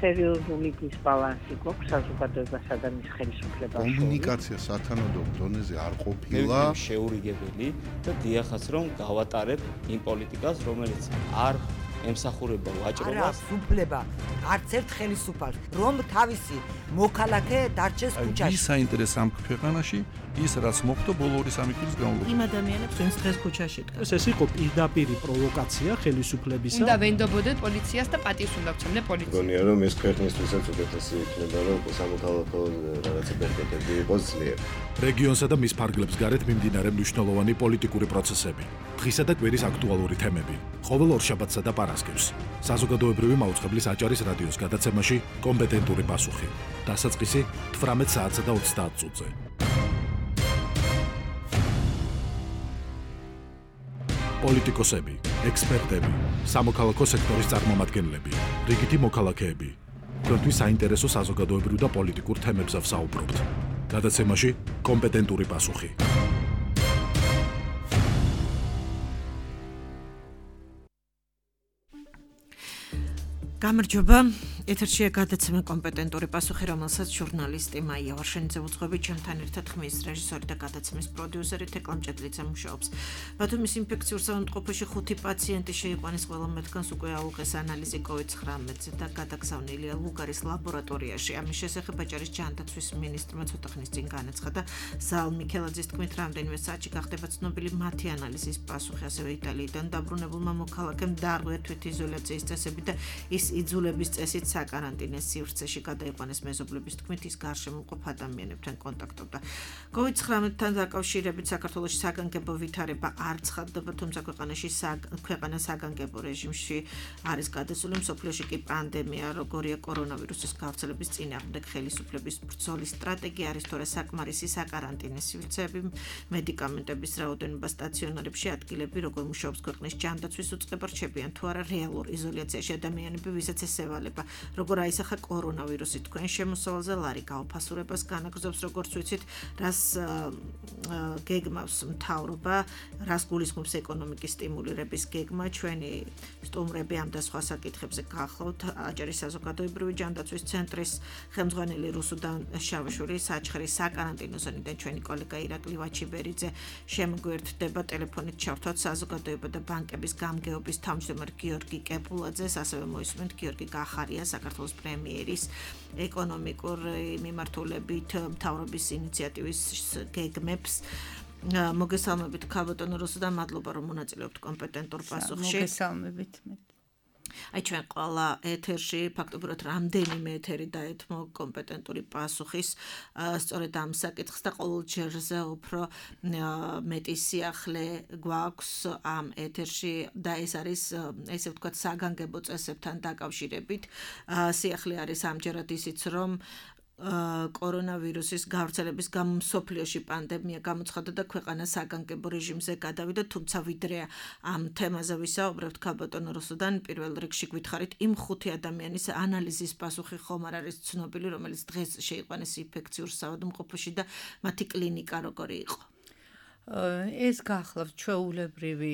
სერიოზული დისბალანსი გვაქვს საზოგადოებასა და მის ხელისუფლებას შორის. კომუნიკაცია სათანადო დონეზე არ ყოფილა. შეურიგებელი და დიახაც რომ გავატარებ იმ პოლიტიკას, რომელიც არ ემსახურება ვაჭრობას. უფლება არც ერთ ხელისუფალს, რომ თავისი მოქალაქე დარჩეს ქუჩაში. ის საინტერესო ამ ქვეყანაში ის რაც მოხდა ბოლო 2-3 წლის განმავლობაში. იმ ადამიანებს ვინც დღეს ქუჩაში დგას. ეს იყო პირდაპირი პროვოკაცია ხელისუფლებისა. უნდა ვენდობოდეთ პოლიციას და პატივს უნდა ვცემდე პოლიციას. მგონია რომ ეს ქვეყნისთვისაც უკეთესი იქნება რომ სამოქალაქო რაღაცა ბერკეტები იყოს ძლიერ. რეგიონსა და მის ფარგლებს გარეთ მიმდინარე მნიშვნელოვანი პოლიტიკური პროცესები. დღისა და კვირის აქტუალური თემები. ყოველ ორშაბათსა და პარასკევს. საზოგადოებრივი მაუწყებლის აჭარის რადიოს გადაცემაში კომპეტენტური პასუხი. დასაწყისი 18 საათსა და 30 წუთზე. პოლიტიკოსები, ექსპერტები, სამოქალაქო სექტორის წარმომადგენლები, რიგითი მოქალაქეები. თქვენთვის საინტერესო საზოგადოებრივ და პოლიტიკურ თემებზე ვსაუბრობთ. გადაცემაში კომპეტენტური პასუხი. გამარჯობა, ეთერშია გადაცემა კომპეტენტური პასუხი, რომელსაც ჟურნალისტი მაია ვარშენიძე უძღვებით, ჩემთან ერთად ხმის რეჟისორი და გადაცემის პროდიუსერი თეკლამ ჭედლიძე მუშაობს. ბათუმის ინფექციურ საავადმყოფოში 5 პაციენტი შეიყვანეს, ყველა მათგანს უკვე აუღეს ანალიზი COVID-19-ზე და გადაგზავნილია ლუგარის ლაბორატორიაში. ამის შესახებ აჭარის ჯანდაცვის მინისტრმა ცოტა ხნის წინ განაცხადა. ზალ მიქელაძის თქმით, რამდენიმე საათში გახდება ცნობილი მათი ანალიზის პასუხი, ასევე იტალიიდან დაბრუნებულმა მოქალაქემ დაარღვია თვითიზოლაციის წესები და ის იძულების წესით საკარანტინო სივრცეში გადაიყვანეს. მეზობლების თქმით, ის გარშემოყოფ ადამიანებთან კონტაქტობდა. COVID-19-თან დაკავშირებით საქართველოში საგანგებო ვითარება არ ცხადდება, თუმცა ქვეყანა საგანგებო რეჟიმში არის გადასული. მსოფლიოში კი პანდემია, როგორია კორონავირუსის გავრცელების წინააღმდეგ ხელისუფლების ბრძოლის სტრატეგია არის, თორე საკმარისი საკარანტინო სივრცეები, მედიკამენტების რაოდენობა სტაციონარებში, ადგილები, როგორ მუშაობს ქვეყნის ჯანდაცვის უწყება, რჩებიან თუ არა რეალურ იზოლაციაში ადამიანები, ვისაც ესევალება, როგორ აისახა კორონავირუსი. თქვენ შემოსავალზე ლარი გაოფასურებას განაგრძობს, როგორც ვიცით, რას გეგმავს მთავრობა, რას გულისხმობს ეკონომიკის სტიმულირების გეგმა. ჩვენი სტუმრები ამ და სხვა საკითხებზე გახლავთ. აჭარის საზოგადოებრივი ჯანდაცვის ცენტრის ხელმძღვანელი რუსუდან შავაშვილი, საჩხერის საკარანტინო ზონიდან ჩვენი კოლეგა ირაკლი ვაჩიბერიძე შემოგვერთდება ტელეფონით ჩართვათ საზოგადოება და ბანკების გამგეობის თავმჯდომარე გიორგი კეპულაძეს, ასევე მოისმენთ გიორგი გახარია, საქართველოს პრემიერის ეკონომიკური მიმართულებით მთავრობის ინიციატივის გეგმებს. მოგესალმებით ქალბატონო რუსუდან, მადლობა რომ მონაწილეობთ კომპეტენტურ პასუხში. მოგესალმებით. აი ჩვენ ყველა ეთერში ფაქტობრივად რამდენიმე ეთერი დაეთმო კომპეტენტური პასუხის სწორედ ამ საკითხს და ყოველ ჯერზე უფრო მეტი სიახლე გვაქვს ამ ეთერში და ეს არის ესე ვთქვათ საგანგებო წესებთან დაკავშირებით. სიახლე არის ამჯერად ისიც რომ კორონავირუსის გავრცელების გამო მსოფლიოში პანდემია გამოცხადდა და ქვეყანა საგანგებო რეჟიმზე გადავიდა, თუმცა ვიდრე ამ თემაზე ვისაუბრებთ ქალბატონო რუსუდან, პირველ რიგში გითხარით იმ 5 ადამიანის ანალიზის პასუხი ხომ არ არის ცნობილი, რომელიც დღეს შეიყვანეს ინფექციურ საავადმყოფოში და მათი კლინიკა როგორი იყო? ეს გახლავთ ჩვეულებრივი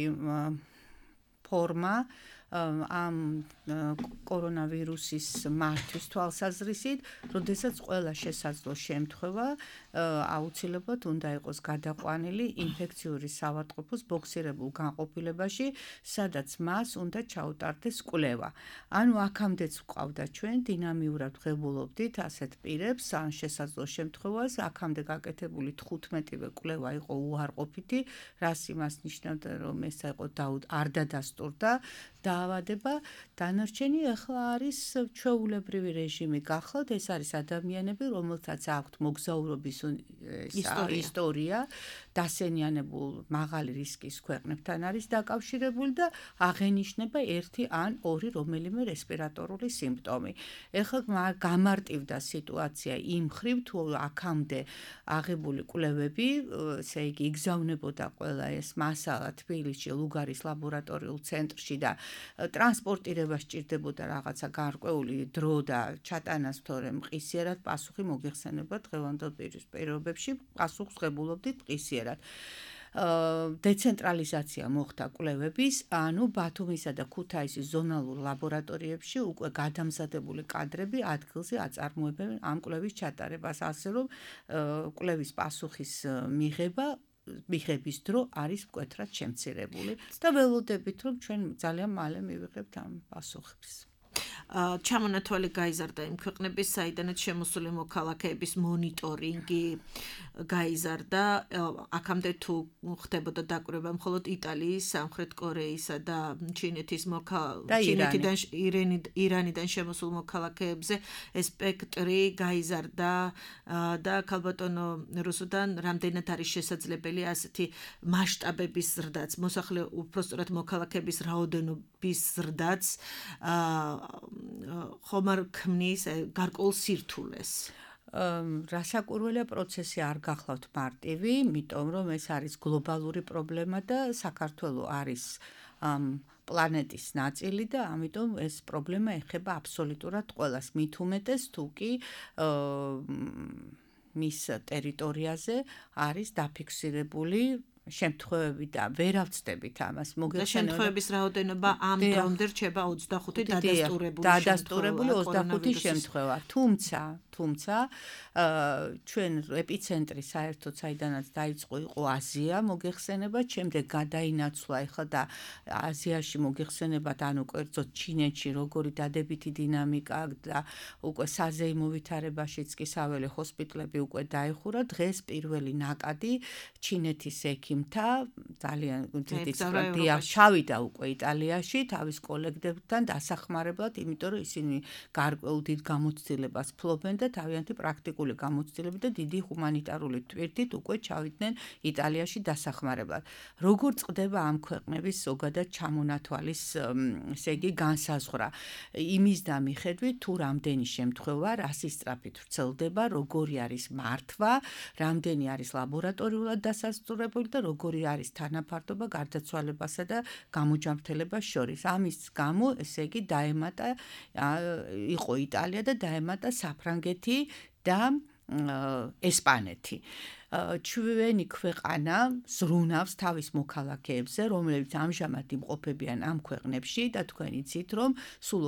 ფორმა ამ კორონავირუსის მართვის თვალსაზრისით, როდესაც ყველა შესაძლო შემთხვევა აუცილებლად უნდა იყოს გადაყვანილი ინფექციური საავადმყოფოს ბოქსირებულ განყოფილებაში, სადაც მას უნდა ჩაუტარდეს კვლევა. ანუ აქამდეც ვყავდა ჩვენ დინამიურად ვღებულობდით ასეთ პირებს, ან შესაძლო შემთხვევას, აქამდე გაკეთებული 15-ვე კვლევა იყო უარყოფითი, რაც იმას ნიშნავდა, რომ ეს იყო არ დადასტურდა დაავადება. დანარჩენი ახლა არის ჩვეულებრივი რეჟიმი გახლავთ, ეს არის ადამიანები, რომელთაც აქვთ მოგზაურობის ისტორია, დასენიანებულ მაღალი რისკის ქვეყნებთან არის დაკავშირებული და აღენიშნება 1 ან 2 რომელიმე რესპირატორული სიმპტომი. ეხლა გამარტივდა სიტუაცია იმ მხრივ, თუ აქამდე აღებული კვლევები, ესე იგი იგზავნებოდა ყველა ეს მასალა თბილისში ლუგარის ლაბორატორიულ ცენტრში და ტრანსპორტირება სჭირდებოდა რაღაცა გარკვეული დრო და ჩატანას, თორემ მყისიერად პასუხი მოგეხსენება დღევანდელ პირობებში, პასუხს ღებულობდით მყისიერად. დეცენტრალიზაცია მოხდა კვლევების, ანუ ბათუმისა და ქუთაისის ზონალურ ლაბორატორიებში უკვე გადამზადებული კადრები ადგილზე აწარმოებენ ამ კვლევის ჩატარებას, ასე რომ კვლევის პასუხის მიღების დრო არის მკვეთრად შემცირებული და ველოდებით რომ ჩვენ ძალიან მალე მივიღებთ ამ პასუხებს. ჩამონათვალი გაიზარდა იმ ქვეყნების, საიდანაც შემოსული მოქალაქეების მონიტორინგი გაიზარდა. აქამდე თუ ხდებოდა დაკვირვება მხოლოდ იტალიის, სამხრეთ კორეისა და ჩინეთიდან ირანიდან შემოსულ მოქალაქეებზე ეს სპექტრი გაიზარდა და ქალბატონო რუსუდან რამდენად არის შესაძლებელი ასეთი მასშტაბების ზრდაც, მოსახლე უпростоრად მოქალაქეების რაოდენობის ზრდაც ხომ არ ქმნის გარკვეულ სირთულეს. რასაკვირველია პროცესი არ გახლავთ მარტივი, იმიტომ რომ ეს არის გლობალური პრობლემა და საქართველო არის პლანეტის ნაწილი და ამიტომ ეს პრობლემა ეხება აბსოლუტურად ყველას, მით უმეტეს თუ კი მის ტერიტორიაზე არის დაფიქსირებული შემთხვევები და ვერავწდებით ამას შემთხვევების რაოდენობა ამ დრომდე რჩება 25 დადასტურებული 25 შემთხვევა. თუმცა ჩვენ ეპიცენტრი საერთოდ საიდანაც დაიწყო იყო აზია მოგეხსენებათ, შემდეგ გადაინაცვლა ეხლა და აზიაში მოგეხსენებათ, ანუ კერძოდ ჩინეთში როგორი დადებითი დინამიკა და უკვე საზეიმო ვითარებაშიც კი საველე ჰოსპიტალები უკვე დაიხურა. დღეს პირველი ნაკადი ჩინეთის ექიმთა ძალიან დიდი ჩავიდა უკვე იტალიაში თავის კოლეგდებთან დასახმარებლად, იმიტომ რომ ისინი გარკვეულ დიდ გამოცდილებას ფლობენ და თავიანთი პრაქტიკული გამოცდილებით და დიდი ჰუმანიტარული თვირთით უკვე ჩავიდნენ იტალიაში დასახმარებლად. როგორ წყდება ამ ქვეყნების ზოგადად ჩამონათვალის, ესე იგი, განსაზღვრა იმის და მიხედვით თუ რამდენი შემთხვევა რასის სწრაფით ვრცელდება, როგორი არის მართვა, რამდენი არის ლაბორატორიულად დასასწრებული და როგორი არის თანაფარდობა გარდაცვალებასა და გამოჯანმრთელებას შორის. ამის გამო, ესე იგი, იყო იტალია და დაემატა საფრანგეთი და ესპანეთი. ჩვენი ქვეყანა ზრუნავს თავის მოქალაქეებზე, რომლებიც ამჟამად იმყოფებიან ამ ქვეყნებში და თქვენ იცით, რომ სულ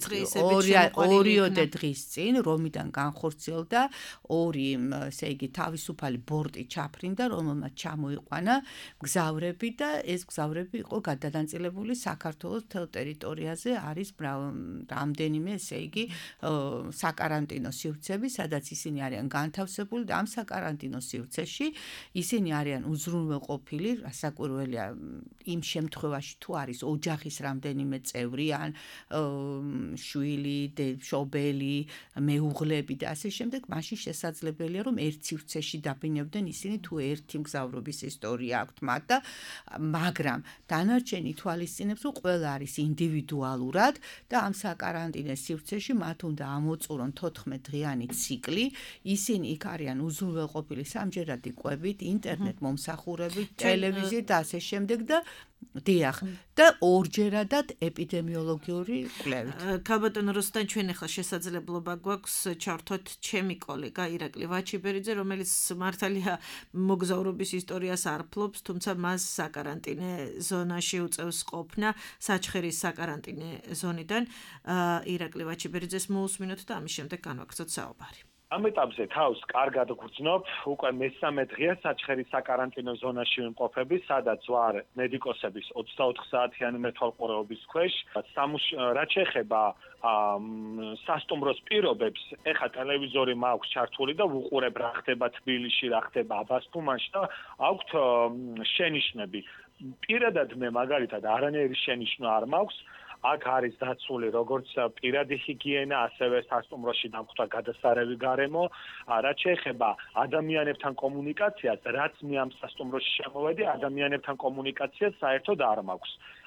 2 დღის წინ რომიდან განხორციელდა 2, ესე იგი, თავისუფალი ბორტი ჩაფრინდა, რომელმაც ჩამოიყვანა მგზავრები და ეს მგზავრები იყო გადადანაწილებული საქართველოს მთელ ტერიტორიაზე, არის რამდენიმე, ესე იგი, საკარანტინო სივრცეები, სადაც ისინი არიან განთავსებული და ამ საკარანტინო ისინი არიან უზრუნველყოფილი, რასაკვირველია იმ შემთხვევაში თუ არის ოჯახის რამდენიმე წევრი ან შვილი, მშობელი, მეუღლები და ასე შემდეგ, მაშინ შესაძლებელია რომ ერთ სივრცეში დაბინებდნენ ისინი თუ ერთი მგზავრობის ისტორია აქვთ მათ და მაგრამ დანარჩენი თვალისწინებს რომ ყველა არის ინდივიდუალურად და ამ საკარანტინო სივრცეში მათ უნდა ამოწურონ 14 დღიანი ციკლი, ისინი იქ არიან უზრუნველყოფილი სამჯერად ყვებით, ინტერნეტ მომსახურებით, ტელევიზიით და ასე შემდეგ და დიახ და ორჯერადად ეპიდემიოლოგიური კვლევით. ქალბატონო რუსუდან, ჩვენ ახლა შესაძლებლობა გვაქვს ჩართოთ ჩემი კოლეგა ირაკლი ვაჩიბერიძე, რომელიც მართალია მოგზაურობის ისტორიას არ ფლობს, თუმცა მას საკარანტინე ზონაში უწევს ყოფნა საჩხერის საკარანტინე ზონიდან. ირაკლი ვაჩიბერიძეს მოусმინოთ და ამის შემდეგ განვაგრძოთ საუბარი. ამ ეტაპზე თავს კარგად გვგრძნობ, უკვე მესამე დღეა საჩხერის საკარანტინო ზონაში ვიმყოფები, სადაც ვარ მედიკოსების 24 საათიანი მეთვალყურეობის ქვეშ. რაც შეეხება სასტუმროს პირობებს, ეხა ტელევიზორი მაქვს ჩართული და ვუყურებ რა ხდება თბილისში, რა ხდება აბასთუმანში და აქვთ შენიშვნები. პირადად მე მაგალითად არანაირი შენიშვნა არ მაქვს. აქ არის დაცული როგორც პირადი ჰიგიენა, ასევე სასტუმროში დამხვდა გადასარევი გარემო. რაც შეეხება ადამიანებთან კომუნიკაციას, რაც მე ამ სასტუმროში შემოვედი, ადამიანებთან კომუნიკაციას საერთოდ არ მაქვს.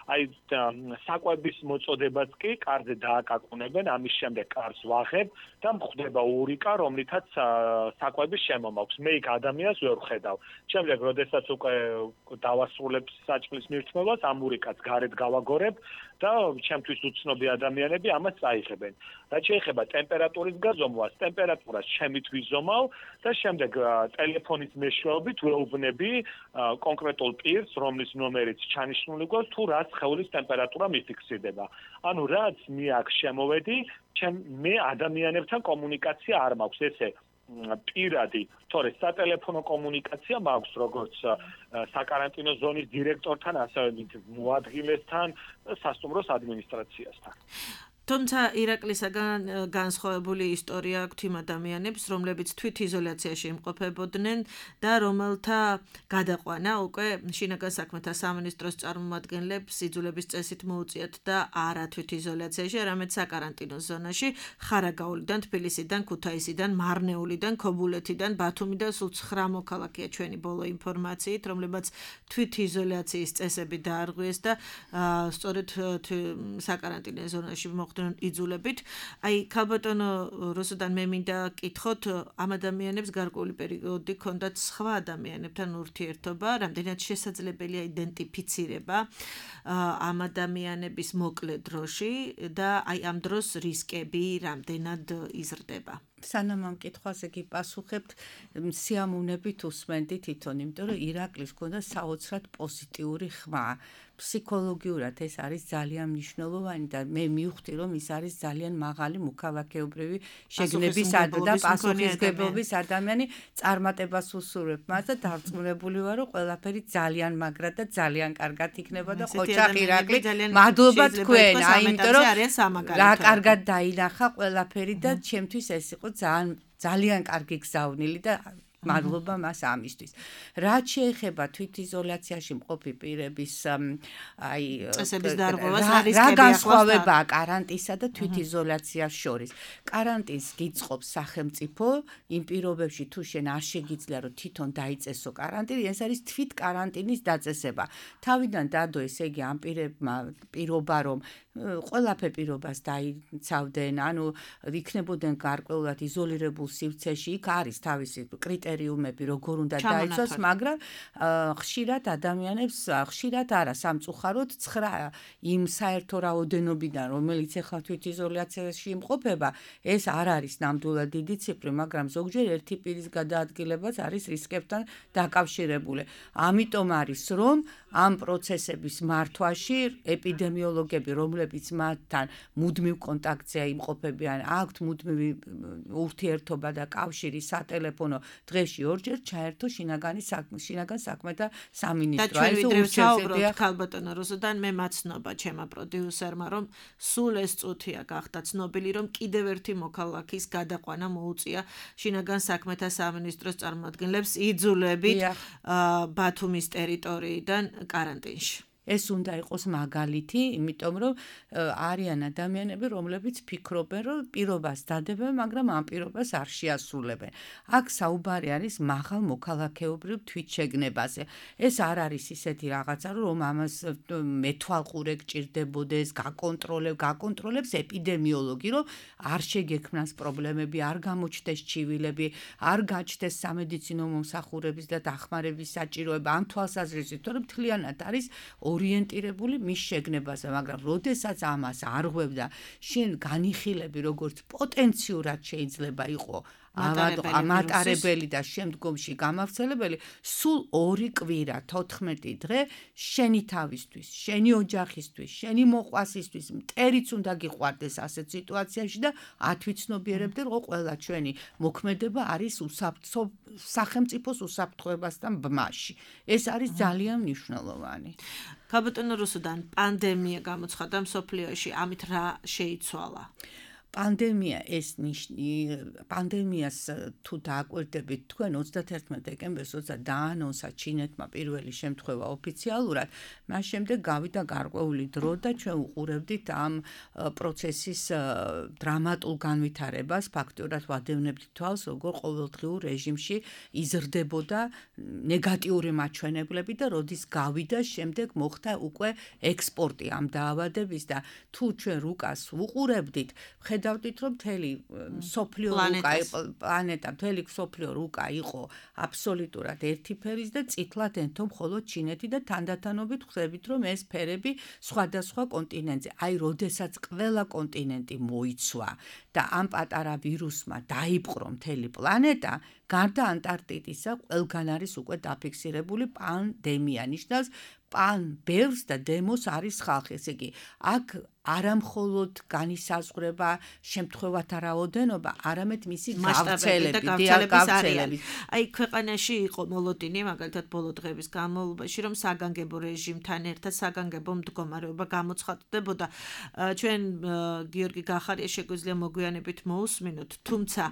აი საკვების მოწოდებაც კი კარზე დააკაკუნებენ, ამის შემდეგ კარს ვაღებ და მხდება ურიკა, რომლითაც საკვების შემომაქვს. მე იქ ადამიანს ვერ ვხედავ. შემდეგ, როდესაც უკვე დავასრულებ საჭმლის მირთმევას, ამ ურიკას გარეთ გავაგორებ და ჩემთვის უცნობი ადამიანები ამას წაიღებენ. რაც შეეხება ტემპერატურის გაზომვას, ტემპერატურას ჩემით ვიზომავ და შემდეგ ტელეფონის მეშვეობით ვეუბნები კონკრეტულ პირს, რომლის ნომერიც ჩანიშნული გვაქვს, თუ რა სხეულის ტემპერატურა მიფიქსირდება. ანუ რაც მე აქ შემოვედი, მე ადამიანებთან კომუნიკაცია არ მაქვს, ესე პირადი, თორე სატელეფონო კომუნიკაცია მაქვს როგორც საკარანტინო ზონის დირექტორთან, ასევე მოადგილესთან, სასტუმროს ადმინისტრაციასთან. თუმცა ირაკლისაგან განსხვავებული ისტორია აქვს იმ ადამიანებს, რომლებიც თვითიზოლაციაში იმყოფებოდნენ და რომელთა გადაყვანა უკვე შინაგან საქმეთა სამინისტროს წარმომადგენლებს იძულების წესით მოუწიათ და არა თვითიზოლაციაში, არამედ საკარანტინო ზონაში, ხარაგაულიდან, თბილისიდან, ქუთაისიდან, მარნეულიდან, ქობულეთიდან, ბათუმიდან, სულ 9 მოქალაქეა ჩვენი ბოლო ინფორმაციით, რომლებაც თვითიზოლაციის წესები დაარღვიეს და სწორედ საკარანტინო ზონაში იძულებით. აი, ქალბატონო რუსუდან მე მინდა კითხოთ, ამ ადამიანებს გარკვეული პერიოდი ჰქონდათ სხვა ადამიანებთან ურთიერთობა, რამდენად შესაძლებელია იდენტიფიცირება ამ ადამიანების მოკლე დროში და აი ამ დროს რისკები რამდენად იზრდება. სანამ ამ კითხვაზე კი პასუხებთ, სიამოვნებით უსმენდი თვითონ, იმიტომ რომ ირაკლის ჰქონდა საოცრად პოზიტიური ხმა. ფსიქოლოგიურად ეს არის ძალიან მნიშვნელოვანი და მე მივხვდი, რომ ის არის ძალიან მაღალი მოქალაქეობრივი შეგნების და პასუხისმგებლობის ადამიანი. წარმატებას უსურვებ მას და დარწმუნებული ვარ, რომ ყველაფერი ძალიან მაგრად და ძალიან კარგად იქნება და ხოჭახ ირაკლი, მადლობა თქვენ, იმიტომ რომ რა კარგად დაინახა ყველაფერი და ჩემთვის ეს იყო ძალიან კარგი გზავნილი და მადლობა მას ამისთვის. რაც შეეხება თვითიზოლაციაში მყოფი პირების აი წესების დარღვევას, რა განსხვავებაა კარანტინსა და თვითიზოლაციას შორის. კარანტინს გიწყობს სახელმწიფო იმ პირობებში, თუ შენ არ შეგიძლია რომ თვითონ დაიწესო კარანტინი, ეს არის თვით კარანტინის დაწესება. თავიდან დადო, ესე იგი ამ პირობა რომ ყველაფერ პირობას დაიცავდნენ, ანუ იქნებოდნენ გარკვეულად იზოლირებულ სივრცეში, იქ არის თავისი კრიტერიუმები, როგორ უნდა დაიცვას, მაგრამ ხშირად ადამიანებს, ხშირად არა, სამწუხაროდ 9 იმ საერთო რაოდენობიდან, რომელიც ახლა თვითიზოლაციაში იმყოფება, ეს არ არის ნამდვილად დიდი ციფრი, მაგრამ ზოგჯერ ერთი პირის გადაადგილებაც არის რისკებთან დაკავშირებული. ამიტომ არის, რომ ამ პროცესების მართვაში ეპიდემიოლოგები, რომლებიც მათთან მუდმივ კონტაქტზე იმყოფებიან, აქვთ მუდმივი ურთიერთობა და კავშირი სატელეფონო დღეში ორჯერ ჩაერთო შინაგან საქმეთა სამინისტრო. და ჩვენ ვიდრე ვსაუბრობთ ქალბატონო რუსუდან, მე მაცნობა ჩემმა პროდიუსერმა, რომ სულ ეს წუთია გახდა ცნობილი, რომ კიდევ ერთი მოქალაქის გადაყვანა მოუწია შინაგან საქმეთა სამინისტროს წარმომადგენლებს იძულებით ბათუმის ტერიტორიიდან კარანტინში. ეს უნდა იყოს მაგალითი, იმიტომ რომ არიან ადამიანები, რომლებიც ფიქრობენ, რომ პირობას დადებენ, მაგრამ ამ პირობას არ შეასრულებენ. აქ საუბარი არის მაღალ მოქალაქეობრივ თვითშეგნებაზე. ეს არ არის ისეთი რაღაცა, რომ ამას მეთვალყურე გჭირდებოდეს, გაკონტროლებს ეპიდემიოლოგი, რომ არ შეგექმნას პრობლემები, არ გამოჩნდეს ჩივილები, არ გაჩნდეს სამედიცინო მომსახურების და დახმარების საჭიროება. ამ თვალსაზრისით, რომ მთლიანად არის ორიენტირებული მის შეგნებაზე, მაგრამ როდესაც ამას არღვევდა, შენ განიხილები, როგორც პოტენციურად შეიძლება იყო ამატარებელი და შემდგომში გამავრცელებელი, სულ 2 კვირა, 14 დღე შენი თავისთვის, შენი ოჯახისთვის, შენი მოყვასისთვის, მტერიც უნდა გიყვარდეს ასეთ სიტუაციაში და ათვიცნობიერებდე, რომ ყველა ჩვენი მოქმედება არის სახელმწიფოს უსაფრთხოებასთან ბმაში. ეს არის ძალიან მნიშვნელოვანი. ქალბატონო რუსუდან, პანდემია გამოცხადდა მსოფლიოში, ამით რა შეიცვალა? პანდემიას თუ დააკვირდებით თქვენ 31 დეკემბერს როცა დაანონსა ჩინეთმა პირველი შემთხვევა ოფიციალურად, მას შემდეგ გავიდა გარკვეული დრო და ჩვენ უყურებდით ამ პროცესის დრამატულ განვითარებას, ფაქტობრივად ვადევნებდით თვალს, როგორ ყოველდღიურ რეჟიმში იზრდებოდა ნეგატიური მაჩვენებლები და როდის გავიდა, შემდეგ მოხდა უკვე ექსპორტი ამ დაავადების და თუ ჩვენ რუკას უყურებდით, ხედავდით, რომ მთელი სოფლიო რუკა, პლანეტა, მთელი სოფლიო რუკა იყო აბსოლუტურად ერთი ფერის და წითლად ენთო მხოლოდ ჩინეთი და თანდათანობით ხვდებით, რომ ეს ფერები სხვადასხვა კონტინენტზე, აი, როდესაც ყველა კონტინენტი მოიცვა და ამ პატარა ვირუსმა დაიპყრო მთელი პლანეტა, გარდა ანტარქტიდისა, ყველგან არის უკვე დაფიქსირებული პანდემია, ნიშნავს ბევრს და დემოს არის ხალხი, ესე იგი, აქ არა მხოლოდ განისაზღვრება შემთხვევათა რაოდენობა, არამედ მისი გავრცელების. აი, ქვეყანაში იყო მოლოდინი, მაგალითად, ბოლო დღეების განმავლობაში, რომ საგანგებო რეჟიმთან ერთად საგანგებო მდგომარეობა გამოცხადდებოდა. ჩვენ გიორგი გახარია შეგვიძლია მოგვიანებით მოусმინოთ, თუმცა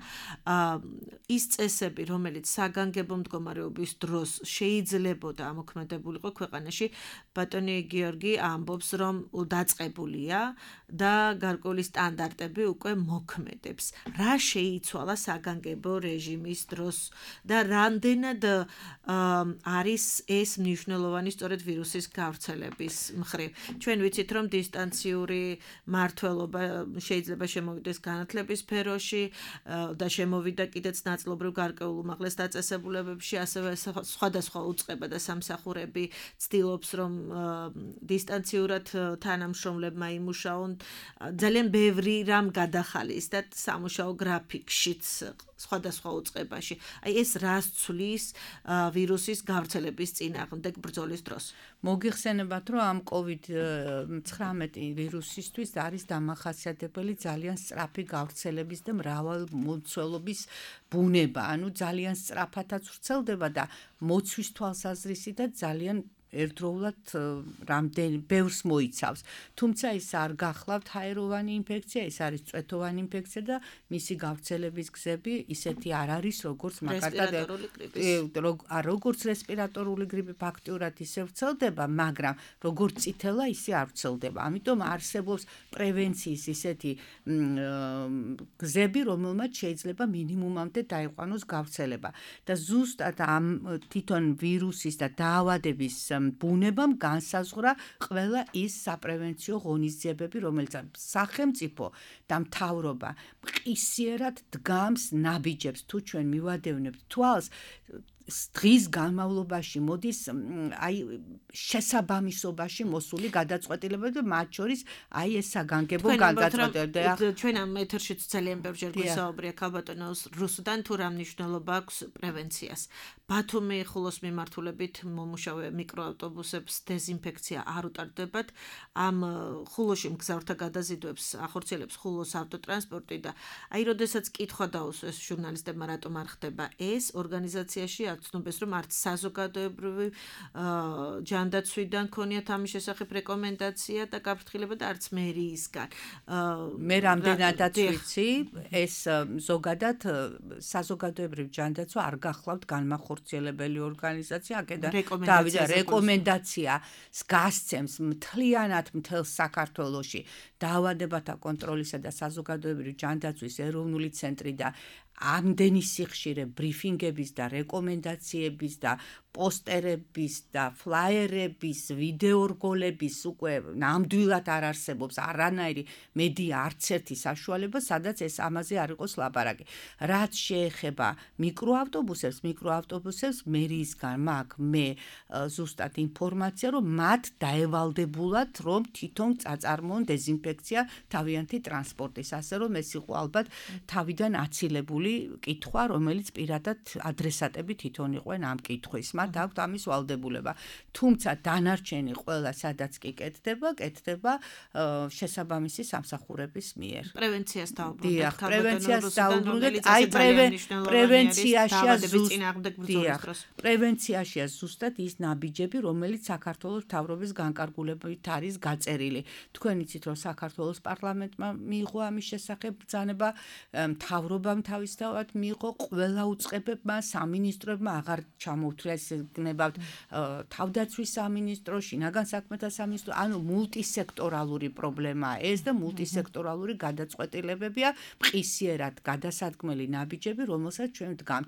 ის წესები, რომელიც საგანგებო მდგომარეობის დროს შეიძლებოდა ამოქმედებულიყო ქვეყანაში, ბატონი გიორგი ამბობს, რომ დაწყებულია და გარკვეული სტანდარტები უკვე მოქმედებს. რა შეიცვალა საგანგებო რეჟიმის დროს და რამდენად არის ეს მნიშვნელოვანი სწორედ ვირუსის გავრცელების მხრივ. ჩვენ ვიცით, რომ დისტანციური მმართველობა შეიძლება შემოვიდეს განათლების სფეროში და შემოვიდა კიდეც ნაწილობრივ გარკვეულ უმაღლეს დაწესებულებებში, ასევე სხვადასხვა უწყება და სამსახურები ცდილობს, რომ დისტანციურად თანამშრომლებმა იმუშაონ, ძალიან ბევრი რამ გადახალის და სამუშაო გრაფიკშიც სხვადასხვა უწყებაში. აი ეს რას ცვლის ვირუსის გავრცელების წინააღმდეგ ბრძოლის დროს. მოგიხსენებათ, რომ ამ COVID-19 ვირუსისთვის არის დამახასიათებელი ძალიან სწრაფი გავრცელების და მრავალმოცველობის ბუნება, ანუ ძალიან სწრაფადაც ვრცელდება და მოცვის თვალსაზრისითაც ძალიან ერთდროულად ბევრს მოიცავს. თუმცა ის არ გახლავთ ჰაეროვანი ინფექცია, ეს არის წვეთოვანი ინფექცია და მისი გავრცელების გზები ისეთი არ არის, როგორც როგორც რესპირატორული გრიპი ფაქტიურად ისე ვრცელდება, მაგრამ როგორც წითელა ისე არ ვრცელდება. ამიტომ არსებობს პრევენციის ისეთი გზები, რომელმაც შეიძლება მინიმუმამდე დაიყვანოს გავრცელება. და ზუსტად ამ თვითონ ვირუსის და დაავადების ბუნებამ განსაზღვრა ყველა ის საპრევენციო ღონისძიებები, რომელიც სახელმწიფო და მთავრობა მყისიერად დგამს ნაბიჯებს, თუ ჩვენ მივადევნებთ თვალს, დღის განმავლობაში მოდის აი შესაბამისობაში მოსული გადაწყვეტილებები და მათ შორის აი ეს საგანგებო გადაწყვეტილებები. ჩვენ ამ ეთერშიც ძალიან ბევრჯერ გვისაუბრია ქალბატონო რუსუდან თუ რა მნიშვნელობა აქვს პრევენციას. ბათუმი ხულოს მიმართულებით მომუშავე მიკროავტობუსებს დეზინფექცია არ უტარდებათ. ამ ხულოში მგზავრთა გადაზიდვებს ახორციელებს ხულოს ავტოტრანსპორტი და აი როდესაც კითხვა დაუსვეს ჟურნალისტებმა რატომ არ ხდება ეს ორგანიზაციაში ცნობეს, რომ არც საზოგადოებრივი ჯანდაცვიდან ქონიათ ამის შესახებ რეკომენდაცია და გაფრთხილება და არც მერიისგან. მე რამდენადაც ვიცი, ეს ზოგადად საზოგადოებრივი ჯანდაცვა არ გახლავთ განმახორციელებელი ორგანიზაცია, აქედან დავიდა რეკომენდაციას გასცემს მთლიანად მთელ საქართველოში დაავადებათა კონტროლისა და საზოგადოებრივი ჯანდაცვის ეროვნული ცენტრი და ამდენი სიხშირე ბრიფინგების და რეკომენდაციების და პოსტერების და ფლაიერების, ვიდეორგოლების უკვე ნამდვილად არ არსებობს არანაირი მედია არც ერთი საშუალება, სადაც ეს ამაზე არ იყოს ლაპარაკი. რაც შეეხება მიკროავტობუსებს მერიისგან მაქვს მე ზუსტად ინფორმაცია, რომ მათ დაევალდებულად, რომ თვითონ წაწარმოონ დეზინფექცია თავიანთი ტრანსპორტის, ასე რომ ეს იყო ალბათ თავიდან აცილებული კითხვა, რომელიც პირადად ადრესატები თვითონ იყვნენ ამ კითხვის. მათ აქვთ ამის ვალდებულება. თუმცა დანარჩენი ყველა სადაც კი კეთდება შესაბამისი სამსახურების მიერ. პრევენციას დაუბრუნდეთ. დიახ, პრევენციას დაუბრუნდეთ. აი პრევენციაშია ზუსტად ის ნაბიჯები, რომელიც საქართველოს მთავრობის განკარგულებით არის გაწერილი. თქვენ იცით, რომ საქართველოს პარლამენტმა მიიღო ამის შესახებ ბრძანება, მთავრობამ თავისთავად მიიღო, ყველა უწყებებმა, სამინისტროებმა აღარ ჩამოუთრეს გნებავთ თავდაცვის სამინისტრო, შინაგან საქმეთა სამინისტრო, ანუ მულტისექტორალური პრობლემაა ეს და მულტისექტორალური გადაწყვეტილებებია, მყისიერად გადასადგმელი ნაბიჯები, რომელსაც ჩვენ ვდგამთ.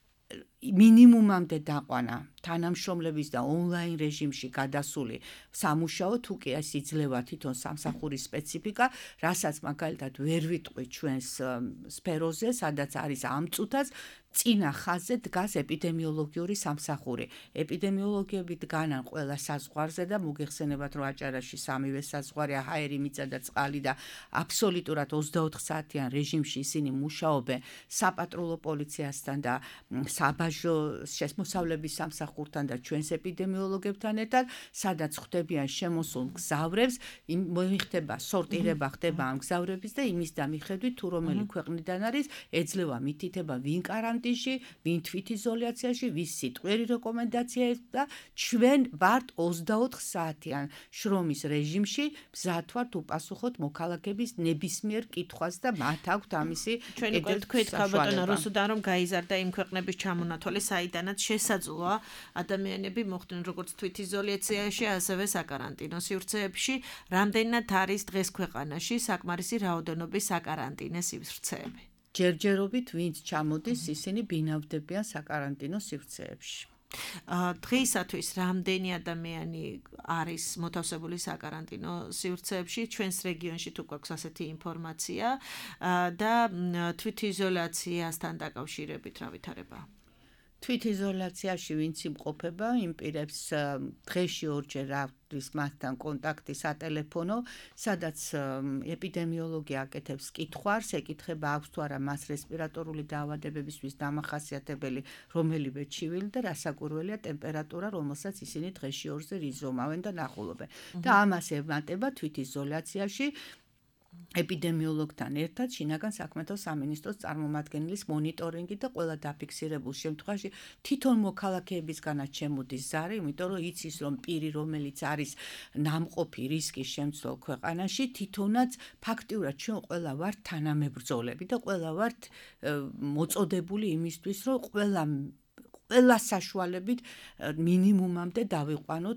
მინიმუმამდე დაყვანა თანამშრომლების და ონლაინ რეჟიმში გადასული სამუშაო თუ კი ეს იძლევა თვითონ სამსახურის სპეციფიკა, რასაც მაგალითად ვერ ვიტყვი ჩვენს სფეროზე, სადაც არის ამ წუთას წინა ხაზზე დგას ეპიდემიოლოგიური სამსახური. ეპიდემიოლოგიები დგანან ყველა საზღვარზე და მოგეხსენებათ, რომ აჭარაში სამივე საზღვარია, ჰაერი, მიწა და წყალი და აბსოლუტურად 24 საათიან რეჟიმში ისინი მუშაობენ საპატრულო პოლიციასთან და საბაჟო შესმოსავლების სამსახურთან და ჩვენს ეპიდემიოლოგებთან ერთად, სადაც ხდებიან შემოსულ მგზავრებს, მოიხდება სორტირება ხდება ამ მგზავრების და იმის დამიხედვით თუ რომელი ქვეყნიდან არის, ეძლევა მითითება ვინ каранტინში, ვინ თვითიზოლაციაში, ვის სიტყვიერი რეკომენდაცია და ჩვენ ვართ 24 საათიან შრომის რეჟიმში, მზად ვართ უპასუხოთ მოქალაქეების ნებისმიერ კითხვას და მათ აქვთ ამისი ჩვენ უკვე თქვით ქალბატონო რუსუდან რომ გაიზარდა იმ ქვეყნების ჩამონათვალი, საიდანაც შესაძლოა ადამიანები მოხვდნენ როგორც თვითიზოლაციაში, ასევე საკარანტინო სივრცეებში, რამდენად არის დღეს ქვეყანაში საკმარისი რაოდენობის საკარანტინო სივრცეები. ჯერჯერობით ვინც ჩამოდის, ისინი ბინავდებიან საკარანტინო სივრცეებში. დღეისათვის რამდენი ადამიანი არის მოთავსებული საკარანტინო სივრცეებში, ჩვენს რეგიონში თუ გვაქვს ასეთი ინფორმაცია და თვითიზოლაციასთან დაკავშირებით რა ვითარებაა? თვითიზოლაციაში ვინც იმყოფება, იმ პირებს დღეში ორჯერ აქვს მათთან კონტაქტი სატელეფონო, სადაც ეპიდემიოლოგი აკეთებს კითხვას, ეკითხება აქვს თუ არა მას რესპირატორული დაავადებებისთვის დამახასიათებელი რომელიმე ჩივილი და რასაკვირველია ტემპერატურა, რომელსაც ისინი დღეში ორზე რიზომავენ და ნახულობენ. და ამას ემატება თვითიზოლაციაში ეპიდემიოლოგთან ერთად შინაგან საქმეთა სამინისტროს წარმომადგენლის მონიტორინგი და ყველა დაფიქსირებულ შემთხვევაში თვითონ მოქალაქეებისგანაც შემოდის ზარი, იმიტომ რომ იცის რომ პირი რომელიც არის ნამყოფი რისკის შემცველ ქვეყანაში, თვითონაც ფაქტიურად ჩვენ ყველა ვართ თანამებრძოლები და ყველა ვართ მოწოდებული იმისთვის, რომ ყველა საშუალებით მინიმუმამდე დავიყვანოთ,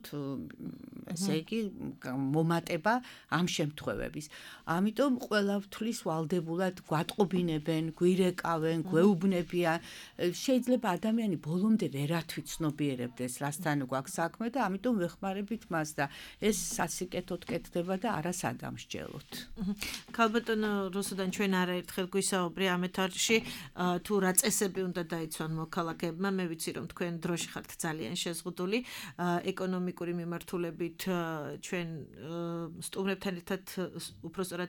ესე იგი, მომატება ამ შემთხვევების. ამიტომ ყველა თვლის ვალდებულად გვატყობინებენ, გვირეკავენ, გვეუბნებიან. შეიძლება ადამიანი ბოლომდე ვერათვით ცნობიერებდეს, რასთან გვაქვს საქმე და ამიტომ ვეხმარებით მას და ეს სასიკეთოდ კეთდება და არასადამსჯელოთ. ქალბატონო რუსუდან ჩვენ არაერთხელ გვისაუბრე ამ ეთარში, თუ რა წესები უნდა დაიცვან მოქალაქეებმა, მე ვიცი რომ თქვენ დროში ხართ ძალიან შეზღუდული ეკონომიკური მიმართულებით ჩვენ სტუმრებთან ერთად უпростоრად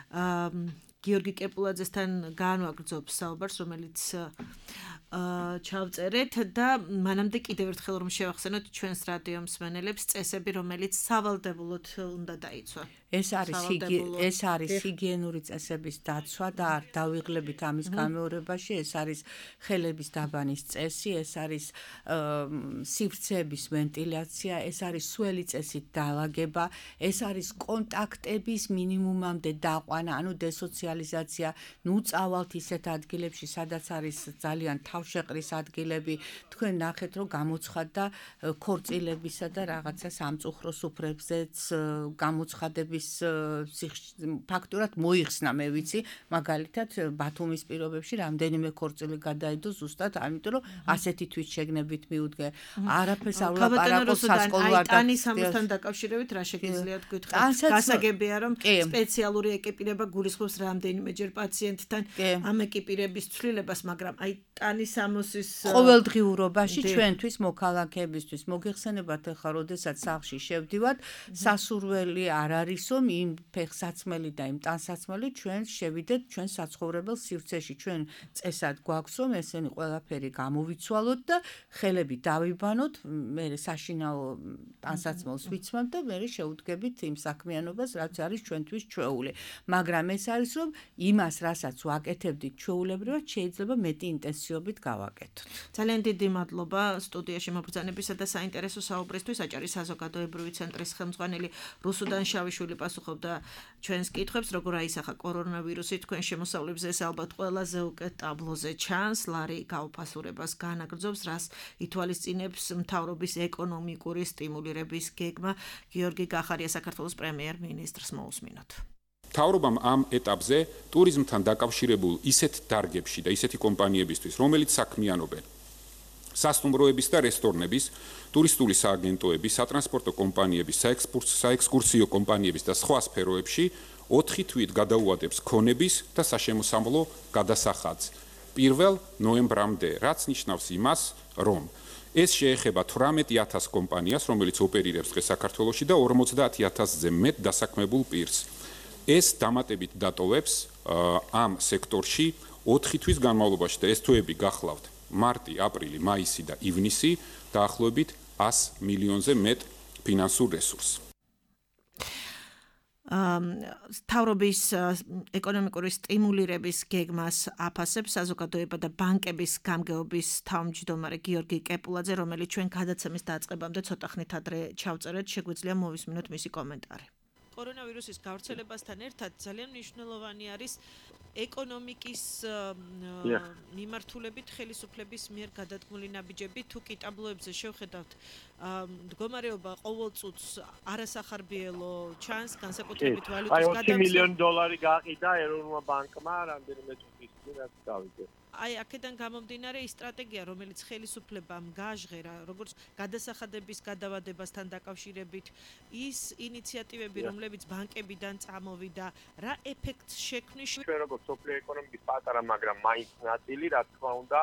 გიორგი კეპულაძესთან განვაგრძობ საუბარს, რომელიც ჩავწერეთ და მანამდე კიდევ ერთხელ რომ შევახსენოთ ჩვენს რადიო მსმენელებს წესები, რომელიც სავალდებულოდ უნდა დაიცვა. ეს არის ჰიგიენური წესების დაცვა და არ დავიღლებით ამის გამეორებაში, ეს არის ხელების დაბანის წესი, ეს არის სივრცეების ვენტილაცია, ეს არის სველი წესით დალაგება, ეს არის კონტაქტების მინიმუმამდე დაყვანა, ანუ დესოციალიზაცია, ნუ წავალთ ისეთ ადგილებში, სადაც არის ძალიან თავშეყრის ადგილები, თქვენ ნახეთ რომ გამოცხადდა ქორწილებისა და რაღაცა სამწუხრო სუფრებზეც გამოცხადების ფაქტურად მოიხსნა, მე ვიცი, მაგალითად ბათუმის პირობებში რამდენიმე ქორწილი გადაიდო ზუსტად, ამიტომ რომ ასეთი თვითშეგნებით მიუდგე. არაფერს არ ვლაპარაკობ სასკოლვარ და ტანის ამასთან დაკავშირებით რა შეგიძლიათ გითხრათ? გასაგებია რომ სპეციალური ეკიპირება გულისხმობს რამდენიმეჯერ პაციენტთან ამ ეკიპირების ცვლილებას, მაგრამ აი ტანისამოსის ყოველდღიურობაში ჩვენთვის მოქალაქეებისთვის მოგეხსენებათ ახლა, როდესაც სახლში შევდივართ, სასურველი არ არის, რომ იმ ფეხსაცმელი და იმ ტანსაცმელი ჩვენ შევიდეთ ჩვენ საცხოვრებელ სივრცეში. ჩვენ წესად გვაქვს, რომ ესენი ყველაფერი გამოვიცვალოთ და ხელები დავიბანოთ, მე საშინაო ტანსაცმელს ვიცმევთ და მე შევუდგებით იმ საქმიანობას, რაც არის ჩვენთვის ჩვეული. მაგრამ ეს არის, რომ იმას, რასაც ვაკეთებდით ჩვეულებრივად, შეიძლება მეტი ინტენსივობით გავაკეთოთ. ძალიან დიდი მადლობა სტუდიაში მობრძანებისა და საინტერესო საუბრისთვის. აჭარის საზოგადოებრივი ცენტრის ხელმძღვანელი რუსუდან შავიშვილი პასუხობდა ჩვენს კითხვებს, როგორ აისახა კორონავირუსი თქვენ შემოსავლებზე. ეს ალბათ ყველაზე უკეთ ტაბლოზე ჩანს. ლარი გაუფასურებას განაგრძობს, რას ითვალისწინებს მთავრობის ეკონომიკური სტიმულირების გეგმა. გიორგი გახარია, საქართველოს პრემიერ-მინისტრს მოусმინოთ. მთავრობამ ამ ეტაპზე ტურიზმთან დაკავშირებულ ისეთ დარგებში და ისეთი კომპანიებისთვის, რომელიც საქმიანობენ სასტუმროების და რესტორნების, ტურისტული სააგენტოების, სატრანსპორტო კომპანიების, საექსკურსიო კომპანიების და სხვა სფეროებში 4 თვით გადაუადებს ქონების და საშემოსავლო გადასახადს 1 ნოემბრამდე, რაც ნიშნავს იმას, რომ ეს შეეხება 18,000 კომპანიას, რომელიც ოპერირებს დღეს საქართველოში და 50,000-ზე მეტ დასაქმებულ პირს. ეს დამატებით დატოვებს ამ სექტორში 4 თვის განმავლობაში და ეს თვეები გახლავთ მარტი, აპრილი, მაისი და ივნისი დაახლოებით 100 მილიონზე მეტ ფინანსურ რესურსს. მთავრობის ეკონომიკური სტიმულირების გეგმას აფასებს საზოგადოება და ბანკების გამგეობის თავმჯდომარე გიორგი კეპულაძე, რომელიც ჩვენ გადაცემის დაწყებამდე ცოტა ხნით ადრე ჩავწერეთ, შეგვიძლია მოვისმინოთ მისი კომენტარი. კორონავირუსის გავრცელებასთან ერთად ძალიან მნიშვნელოვანი არის ეკონომიკის მიმართულებით ხელისუფლების მიერ გადადგმული ნაბიჯები. თუ კი ტაბლოებზე შევხედავთ, მდგომარეობა ყოველ წუთს არასახარბიელო ჩანს, განსაკუთრებით ვალუტის გადამცემ. $20 მილიონი გაყიდა ეროვნულმა ბანკმა რამდენიმე წუთის წინ რაც გავიგე. აი აქედან გამომდინარე ის სტრატეგია, რომელიც ხელისუფლებამ გააჟღერა, როგორც გადასახადების გადავადებასთან დაკავშირებით, ის ინიციატივები, რომლებიც ბანკებიდან წამოვიდა, რა ეფექტს შექმნის? ჩვენ როგორც სოფლიო ეკონომიკის პატარა, მაგრამ მაინც ნაწილი, რა თქმა უნდა,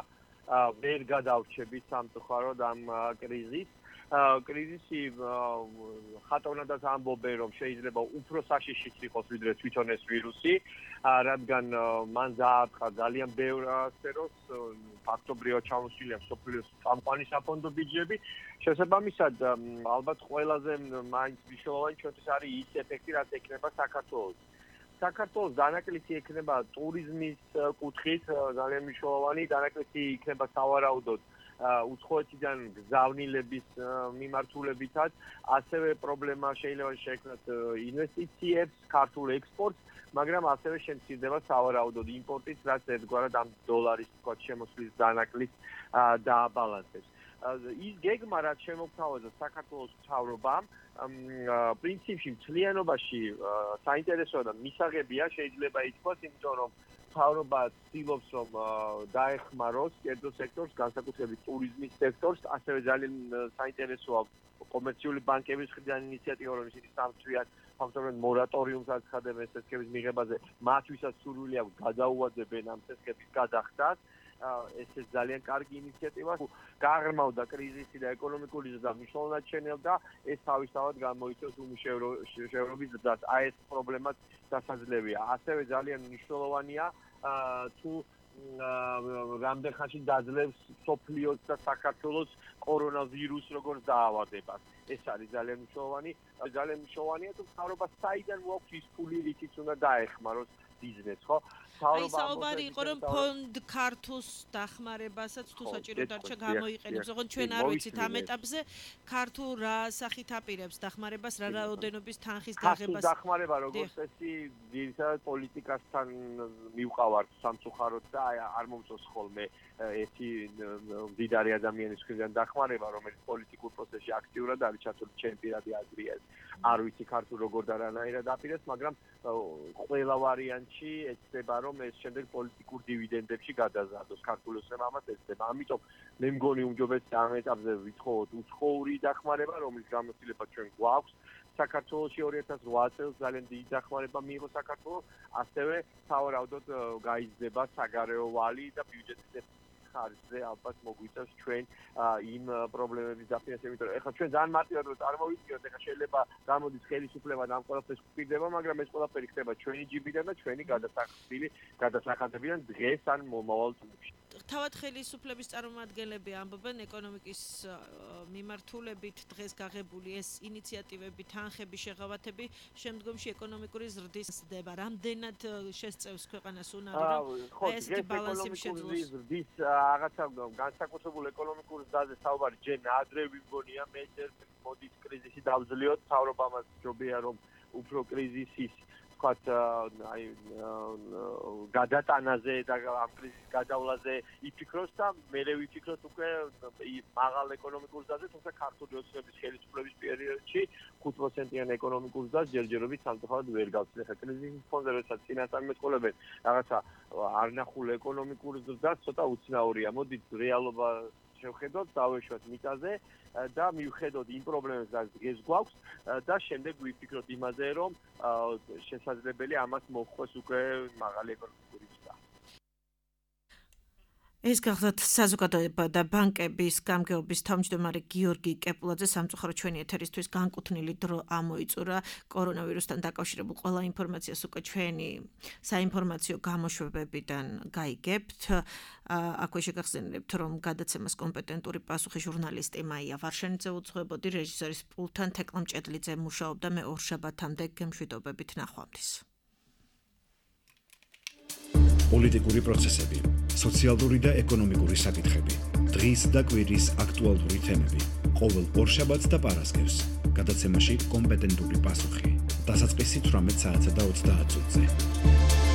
ვერ გადავრჩებით სამწუხაროდ ამ კრიზისს. კრიზისი ხატოვნადაც ამბობენ, რომ შეიძლება უფრო საშიშიც იყოს ვიდრე თვითონ ეს ვირუსი, რადგან მან დაარტყა ძალიან ბევრ სფეროს, ფაქტობრივად ჩამოსულია მსოფლიოს წამყვანი საფონდო ბიუჯეტი. შესაბამისად, ალბათ ყველაზე მაინც მნიშვნელოვანი ჩვენთვის არის ის ეფექტი, რაც ექნება საქართველოს. საქართველოს დანაკლისი ექნება ტურიზმის კუთხით, ძალიან მნიშვნელოვანი დანაკლისი იქნება სავარაუდოდ უცხოეთიდან გზავნილების მიმართულებითაც, ასევე პრობლემა შეიძლება შეექმნათ ინვესტიციებს, ქართულ ექსპორტს, მაგრამ ასევე შემცირდება სავარაუდოდ იმპორტიც, რაც ერთგვარად ამ დოლარის თქვა შემოსვლის დანაკლის დააბალანსებს. ის გეგმა, რაც შემოგთავაზა საქართველოს მთავრობამ, პრინციპში მთლიანობაში საინტერესოა და მისაღებია, შეიძლება ითქვას, იმიტომ რომ მთავრობა ცდილობს, რომ დაეხმაროს კერძო სექტორს, განსაკუთრებით ტურიზმის სექტორს, ასევე ძალიან საინტერესოა კომერციული ბანკების მხრიდან ინიციატივა, რომ ისინი სამწვიან ფაქტობრივად მორატორიუმს აცხადებენ წესების მიღებაზე, მათ ვისაც სურვილი აქვს გადაუადებენ ამ წესების გადახდას. ეს ძალიან კარგი ინიციატივა. გაღრმავდა კრიზისი და ეკონომიკური ზრდა მნიშვნელოვნად შენელდა, ეს თავისთავად გამოიწვევს უმუშევრობის ზრდას. აი ეს პრობლემაც დასაძლებია. ასევე ძალიან მნიშვნელოვანია თუ რამდენ ხანში დაძლევს სოფლიოს და საქართველოს კორონავირუს როგორც დაავადებას. ეს არის ძალიან მნიშვნელოვანი. ძალიან მნიშვნელოვანია თუ მთავრობა საიდან მოაქვს ის ფული, რითიც უნდა დაეხმაროს ბიზნესს, ხო? აი საუბარი იყო, რომ ფონდ ქართულს დახმარებასაც თუ საჭირო დარჩა გამოიყენებს. ოღონდ ჩვენ არ ვიცით ამ ეტაპზე ქართულ რა სახით აპირებს დახმარებას, რა რაოდენობის თანხის გაღებას. დახმარება როგორც წესი ძირითადად პოლიტიკასთან მივყავართ სამწუხაროდ და არ მომწონს ხოლმე ერთი მდიდარი ადამიანის მხრიდან დახმარება, რომელიც პოლიტიკურ პროცესში აქტიურად არის ჩართული, ჩემი პირადი აზრია. არ ვიცი ქართულ როგორ და რანაირად აპირებს, მაგრამ ყველა ვარიანტში ეცდება, რომ ეს შემდეგ პოლიტიკურ დივიდენდებში გადაზარდოს. ქართულოსებმა ამას ეცდება. ამიტომ მე მგონი უმჯობესია ამ ეტაპზე ვითხოვოთ უცხოური დახმარება, რომლის გამოცდილება ჩვენ გვაქვს საქართველოში 2008 წელს ძალიან დიდი დახმარება მიიღო საქართველოს, ასევე სავარაუდოდ გაიზრდება საგარეო ვალი და ბიუჯეტის ხარჯზე ალბათ მოგვიწევს ჩვენ იმ პრობლემების დაფინანსება, იმიტომ რომ ეხლა ჩვენ ძალიან მარტივად რომ წარმოვიდგინოთ, ეხლა შეიძლება გამოდის ხელისუფლება და ამ ყველაფერს გვპირდება, მაგრამ ეს ყველაფერი ხდება ჩვენი ჯიბიდან და ჩვენი გადასახადებიდან დღეს ან მომავალ წლებში. თავად ხელისუფლების წარმომადგენლები ამბობენ ეკონომიკის მიმართულებით დღეს გაღებული ეს ინიციატივები, თანხები, შეღავათები შემდგომში ეკონომიკური ზრდის ხდება. რამდენად შესწევს ქვეყანას უნარი, რომ ეს ბალანსი შეძლოს? ზრდის რაღაცა განსაკუთრებულ ეკონომიკურ ზრდაზე საუბარი ჯერ ადრე ვიმგონია, მე ჯერ მოდის კრიზისი დავძლიოთ, მთავრობამაც ჯობია რომ უფრო კრიზისის ვთქვათ, აი გადატანაზე და ამ კრიზისის გადავლაზე იფიქროს და მერე ვიფიქროთ უკვე მაღალ ეკონომიკურ ზრდაზე, თუმცა ქართული ოცნების ხელისუფლების პერიოდში 5%-იან ეკონომიკურ ზრდას ჯერჯერობით სამწუხაროდ ვერ გავცეთ. ეხლა კრიზისის ფონზე როდესაც წინასწარ მეწყობენ რაღაცა არნახულ ეკონომიკურ ზრდას ცოტა უცნაურია. მოდით რეალობა შევხედოთ, დავეშვათ მიწაზე და მივხედოთ იმ პრობლემებს, რაც დღეს გვაქვს და შემდეგ ვიფიქროთ იმაზე, რომ შესაძლებელი ამას მოხდეს უკვე მაღალი ეკონომიკური ზრდა. ეს გახლავთ საზოგადოება და ბანკების გამგეობის თავმჯდომარე გიორგი კეპულაძე. სამწუხაროდ ჩვენი ეთერისთვის განკუთვნილი დრო ამოიწურა. კორონავირუსთან დაკავშირებულ ყველა ინფორმაციას უკვე ჩვენი საინფორმაციო გამოშვებებიდან გაიგებთ. აქვე შეგახსენებთ, რომ გადაცემას კომპეტენტური პასუხი ჟურნალისტი მაია ვარშენიძე უძღვებოდი, რეჟისორის პულტთან თეკლა მჭედლიძე მუშაობდა. მე ორ შაბათამდე გემშვიდობებით ნახვამდის. პოლიტიკური პროცესები, სოციალური და ეკონომიკური საკითხები, დღის და კვირის აქტუალური თემები. ყოველ ორშაბათს და პარასკევს გადაცემაში კომპეტენტური პასუხი. დასაწყისი 18 საათსა და 30 წუთზე.